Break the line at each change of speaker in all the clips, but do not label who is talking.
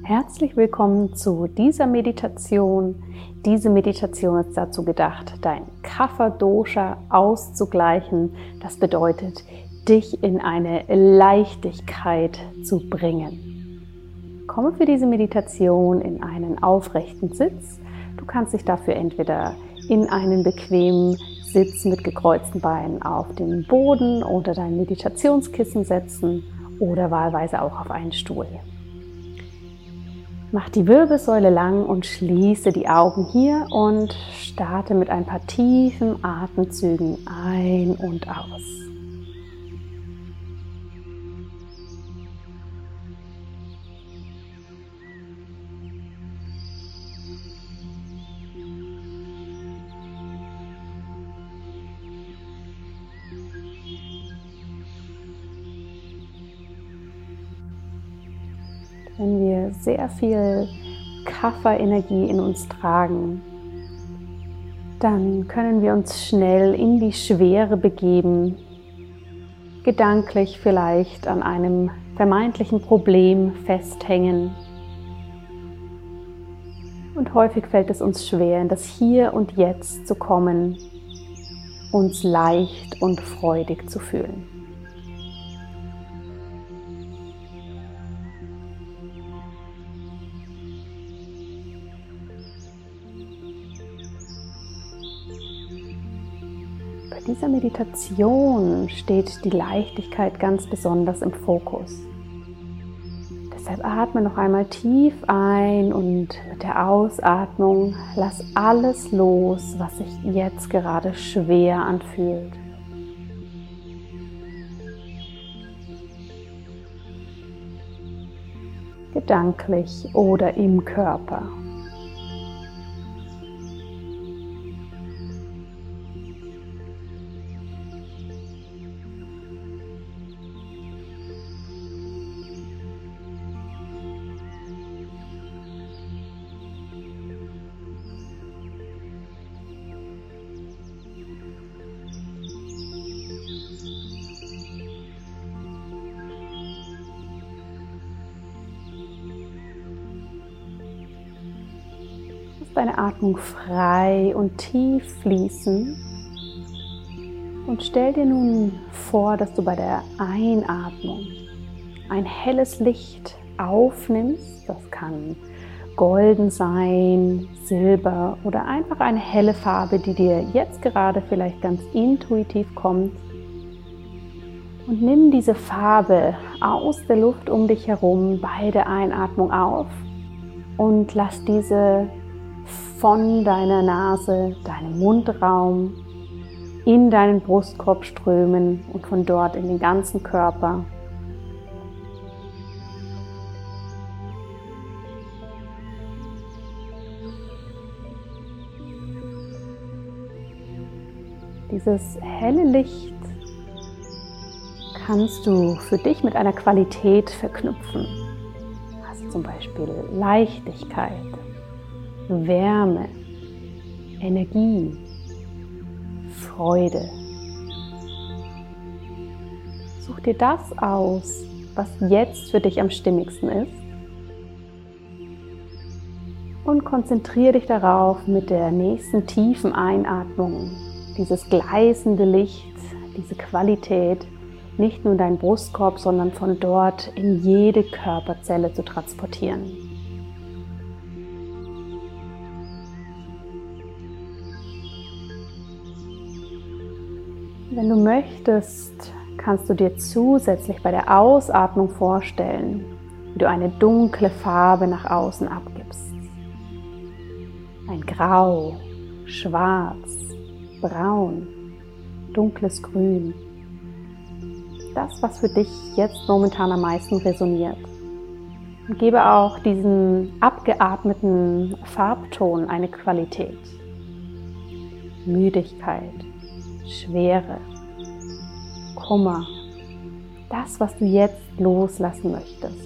Herzlich willkommen zu dieser Meditation. Diese Meditation ist dazu gedacht, dein Kapha-Dosha auszugleichen. Das bedeutet, dich in eine Leichtigkeit zu bringen. Komme für diese Meditation in einen aufrechten Sitz. Du kannst dich dafür entweder in einen bequemen Sitz mit gekreuzten Beinen auf den Boden oder dein Meditationskissen setzen oder wahlweise auch auf einen Stuhl. Mach die Wirbelsäule lang und schließe die Augen hier und starte mit ein paar tiefen Atemzügen ein und aus. Wenn wir sehr viel Kapha-Energie in uns tragen, dann können wir uns schnell in die Schwere begeben, gedanklich vielleicht an einem vermeintlichen Problem festhängen. Und häufig fällt es uns schwer, in das Hier und Jetzt zu kommen, uns leicht und freudig zu fühlen. Bei dieser Meditation steht die Leichtigkeit ganz besonders im Fokus. Deshalb atme noch einmal tief ein und mit der Ausatmung lass alles los, was sich jetzt gerade schwer anfühlt. Gedanklich oder im Körper. Deine Atmung frei und tief fließen und stell dir nun vor, dass du bei der Einatmung ein helles Licht aufnimmst. Das kann golden sein, silber oder einfach eine helle Farbe, die dir jetzt gerade vielleicht ganz intuitiv kommt. Und nimm diese Farbe aus der Luft um dich herum bei der Einatmung auf und lass diese von deiner Nase, deinem Mundraum, in deinen Brustkorb strömen und von dort in den ganzen Körper. Dieses helle Licht kannst du für dich mit einer Qualität verknüpfen. Also zum Beispiel Leichtigkeit, Wärme, Energie, Freude. Such dir das aus, was jetzt für dich am stimmigsten ist und konzentriere dich darauf, mit der nächsten tiefen Einatmung dieses gleißende Licht, diese Qualität nicht nur in deinen Brustkorb, sondern von dort in jede Körperzelle zu transportieren. Wenn du möchtest, kannst du dir zusätzlich bei der Ausatmung vorstellen, wie du eine dunkle Farbe nach außen abgibst. Ein Grau, Schwarz, Braun, dunkles Grün. Das, was für dich jetzt momentan am meisten resoniert. Und gebe auch diesen abgeatmeten Farbton eine Qualität. Müdigkeit, Schwere, Kummer, das, was du jetzt loslassen möchtest.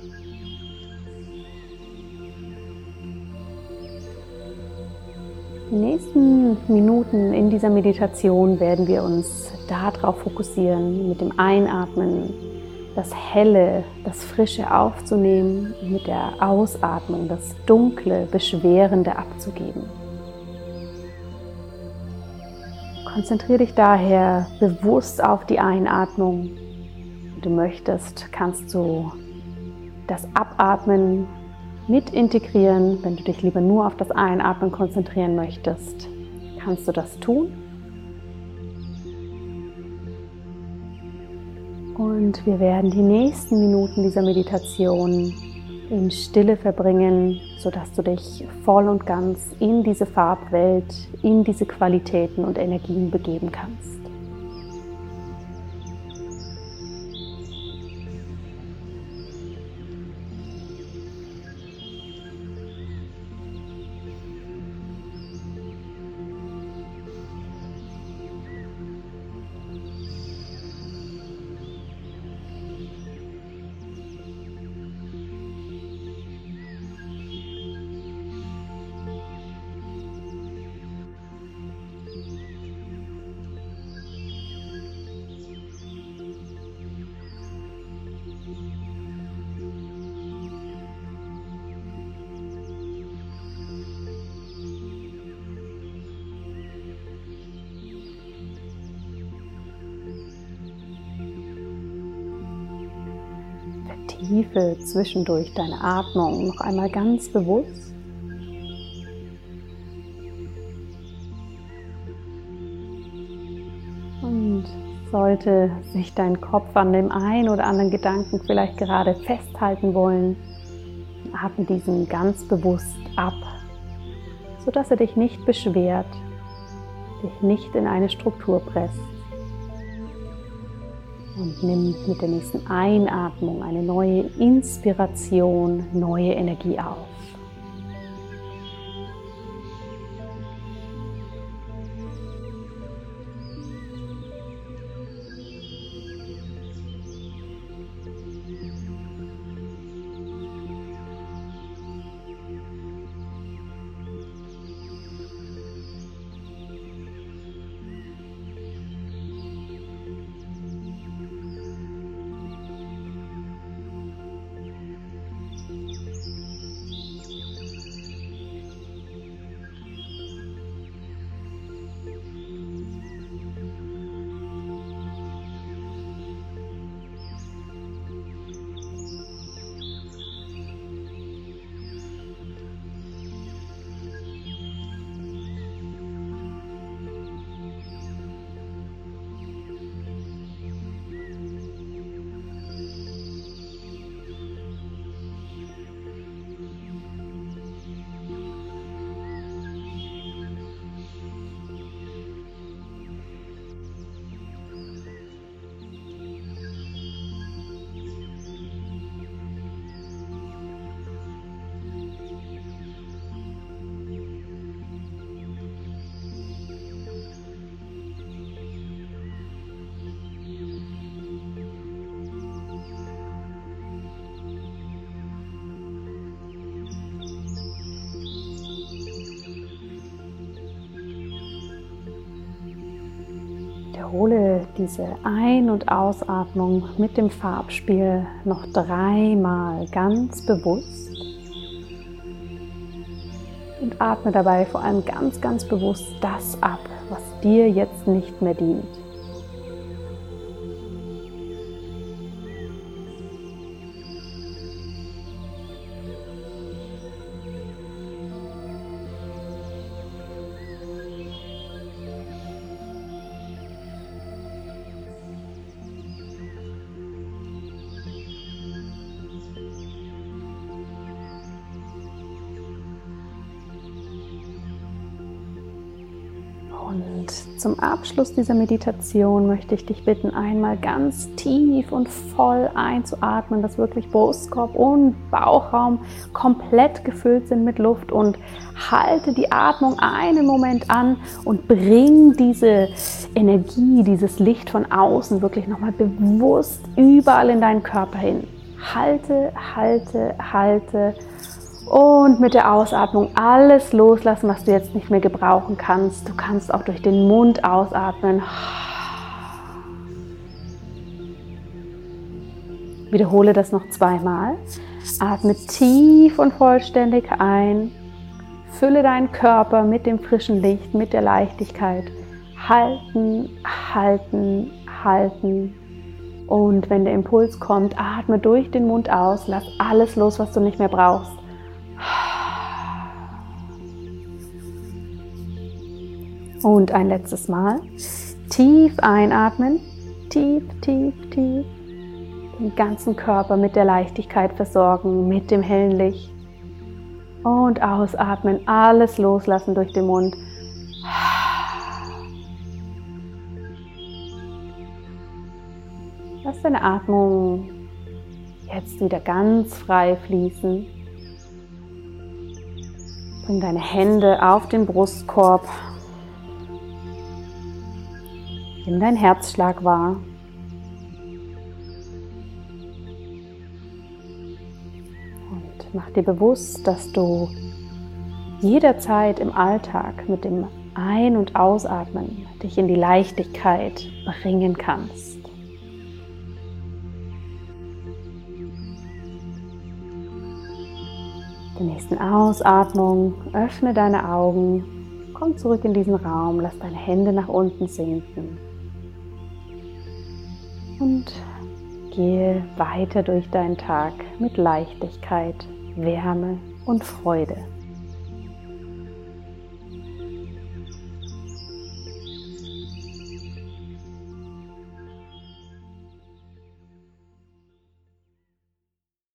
Die nächsten Minuten in dieser Meditation werden wir uns darauf fokussieren, mit dem Einatmen das Helle, das Frische aufzunehmen und mit der Ausatmung das Dunkle, Beschwerende abzugeben. Konzentriere dich daher bewusst auf die Einatmung. Wenn du möchtest, kannst du das Abatmen mit integrieren. Wenn du dich lieber nur auf das Einatmen konzentrieren möchtest, kannst du das tun. Und wir werden die nächsten Minuten dieser Meditation in Stille verbringen, sodass du dich voll und ganz in diese Farbwelt, in diese Qualitäten und Energien begeben kannst. Vertiefe zwischendurch deine Atmung noch einmal ganz bewusst. Und sollte sich dein Kopf an dem einen oder anderen Gedanken vielleicht gerade festhalten wollen, atme diesen ganz bewusst ab, sodass er dich nicht beschwert, dich nicht in eine Struktur presst. Und nimm mit der nächsten Einatmung eine neue Inspiration, neue Energie auf. Wiederhole diese Ein- und Ausatmung mit dem Farbspiel noch 3-mal ganz bewusst und atme dabei vor allem ganz, ganz bewusst das ab, was dir jetzt nicht mehr dient. Und zum Abschluss dieser Meditation möchte ich dich bitten, einmal ganz tief und voll einzuatmen, dass wirklich Brustkorb und Bauchraum komplett gefüllt sind mit Luft, und halte die Atmung einen Moment an und bring diese Energie, dieses Licht von außen wirklich nochmal bewusst überall in deinen Körper hin. Halte, halte, halte. Und mit der Ausatmung alles loslassen, was du jetzt nicht mehr gebrauchen kannst. Du kannst auch durch den Mund ausatmen. Wiederhole das noch zweimal. Atme tief und vollständig ein. Fülle deinen Körper mit dem frischen Licht, mit der Leichtigkeit. Halten, halten, halten. Und wenn der Impuls kommt, atme durch den Mund aus. Lass alles los, was du nicht mehr brauchst. Und ein letztes Mal. Tief einatmen. Tief, tief, tief. Den ganzen Körper mit der Leichtigkeit versorgen, mit dem hellen Licht. Und ausatmen, alles loslassen durch den Mund. Lass deine Atmung jetzt wieder ganz frei fließen. Bring deine Hände auf den Brustkorb. Nimm deinen Herzschlag wahr. Und mach dir bewusst, dass du jederzeit im Alltag mit dem Ein- und Ausatmen dich in die Leichtigkeit bringen kannst. Mit der nächsten Ausatmung öffne deine Augen, komm zurück in diesen Raum, lass deine Hände nach unten sinken. Und gehe weiter durch deinen Tag mit Leichtigkeit, Wärme und Freude.